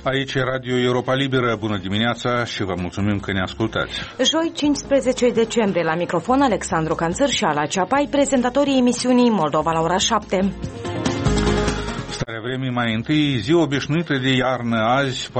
Aici e Radio Europa Liberă. Bună dimineața și vă mulțumim că ne ascultați. Joi 15 decembrie, la microfon Alexandru Canțăr și Ala Ceapai, prezentatorii emisiunii Moldova la ora 7. Starea vremii mai întâi, zi obișnuită de iarnă azi,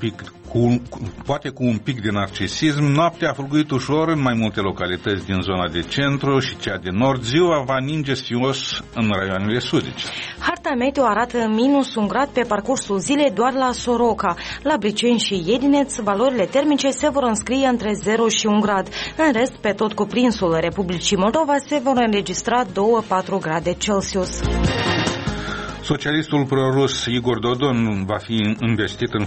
poate cu un pic de narcisism. Noaptea a fulguit ușor în mai multe localități din zona de centru și cea de nord. Ziua va ninge sfios în raioanele sudice. Harta meteo arată -1 grad pe parcursul zilei doar la Soroca. La Briceni și Iedineț, valorile termice se vor înscrie între 0 și 1 grad. În rest, pe tot cuprinsul Republicii Moldova se vor înregistra 2-4 grade Celsius. Socialistul prorus Igor Dodon va fi investit în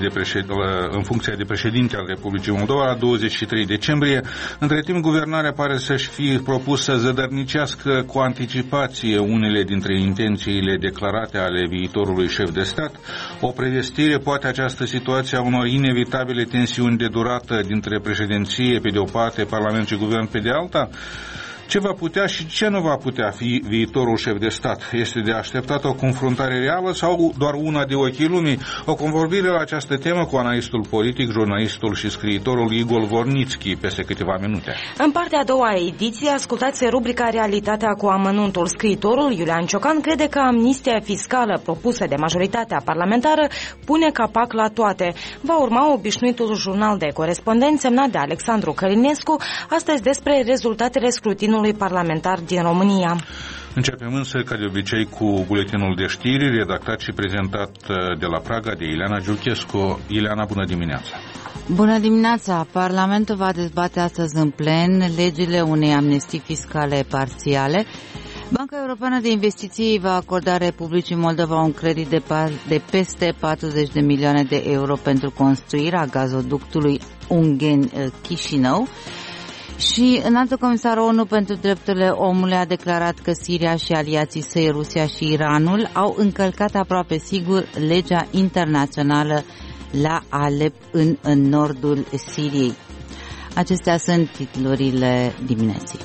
funcția de președinte al Republicii Moldova la 23 decembrie. Între timp, guvernarea pare să-și fi propus să zădărnicească cu anticipație unele dintre intențiile declarate ale viitorului șef de stat. O prevestire poate această situație a unor inevitabile tensiuni de durată dintre președinție pe de o parte, Parlament și Guvern pe de alta? Ce va putea și ce nu va putea fi viitorul șef de stat? Este de așteptat o confruntare reală sau doar una de ochii lumii? O convorbire la această temă cu analistul politic, jurnalistul și scriitorul Igor Vornitski peste câteva minute. În partea a doua ediție, ascultați rubrica Realitatea cu amănuntul. Scriitorul Iulian Ciocan crede că amnistia fiscală propusă de majoritatea parlamentară pune capac la toate. Va urma obișnuitul jurnal de corespondenți semnat de Alexandru Călinescu, astăzi despre rezultatele scrutinului parlamentar din România. Începem însă, ca de obicei, cu buletinul de știri, redactat și prezentat de la Praga de Ileana Giuchescu. Ileana, bună dimineața! Bună dimineața! Parlamentul va dezbate astăzi în plen legile unei amnestii fiscale parțiale. Banca Europeană de Investiții va acorda Republicii Moldova un credit de peste 40 de milioane de euro pentru construirea gazoductului Ungheni-Chișinău. Și înaltul comisar ONU pentru drepturile omului a declarat că Siria și aliații săi, Rusia și Iranul, au încălcat aproape sigur legea internațională la Alep în nordul Siriei. Acestea sunt titlurile dimineții.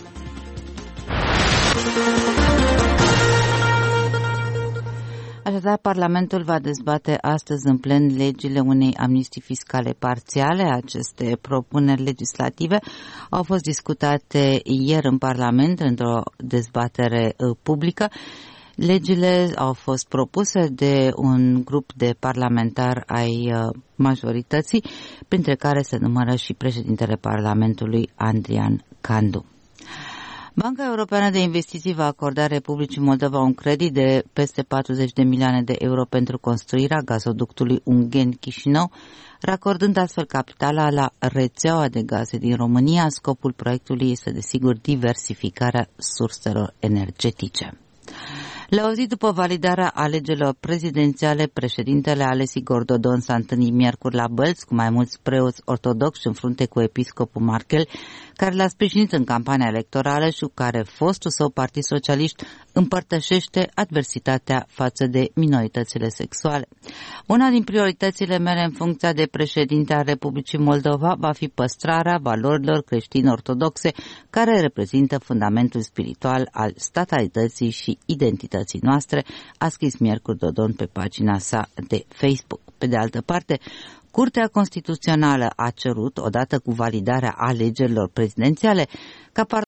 Așadar, Parlamentul va dezbate astăzi în plen legile unei amnistii fiscale parțiale. Aceste propuneri legislative au fost discutate ieri în Parlament într-o dezbatere publică. Legile au fost propuse de un grup de parlamentari ai majorității, printre care se numără și președintele Parlamentului, Andrian Candu. Banca Europeană de Investiții va acorda Republicii Moldova un credit de peste 40 de milioane de euro pentru construirea gazoductului Ungheni-Chișinău, racordând astfel capitala la rețeaua de gaze din România. Scopul proiectului este, desigur, diversificarea surselor energetice. La o zi după validarea alegerilor prezidențiale, președintele ales Igor Dodon s-a întâlnit miercuri la Bălți cu mai mulți preoți ortodoxi în frunte cu episcopul Markel, care l-a sprijinit în campania electorală și cu care fostul său Partid Socialist împărtășește adversitatea față de minoritățile sexuale. Una din prioritățile mele în funcția de președinte al Republicii Moldova va fi păstrarea valorilor creștin-ortodoxe, care reprezintă fundamentul spiritual al statalității și identității noastre, a scris miercuri Dodon pe pagina sa de Facebook. Pe de altă parte, Curtea Constituțională a cerut, odată cu validarea alegerilor prezidențiale, ca